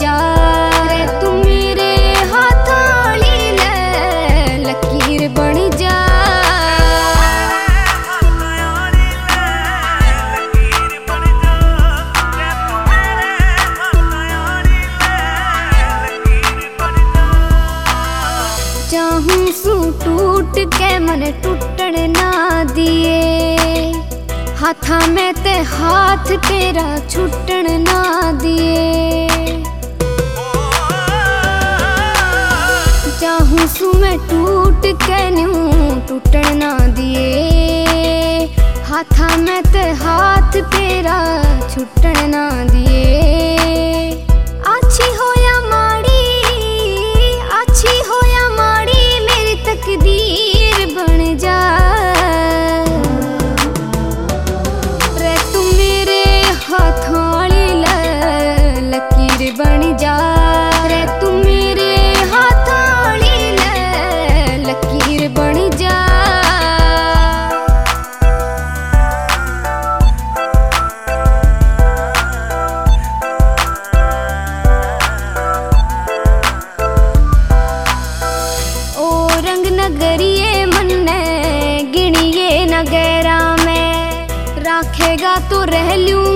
जा। रे तू मेरे हाथ आली ले लकीर बन जा। चाहूं सू टूट के मन टूटन ना दिए, हाथा में ते हाथ तेरा छुटन ना दिए। चाहूं सू मैं टूट के न्यू टूटन ना दिए, हाथा में ते हाथ तेरा छुटन ना दिए। अच्छी हो या माड़ी, अच्छी हो या माड़ी मेरी तकदीर बन जा। रे तू मेरे हाथों वाली लकीर बन जा। रे तू मेरे हाथों वाली लकीर बन जा। नगरिए मन्ने गिनिए नगरा में, राखेगा तो रह लूं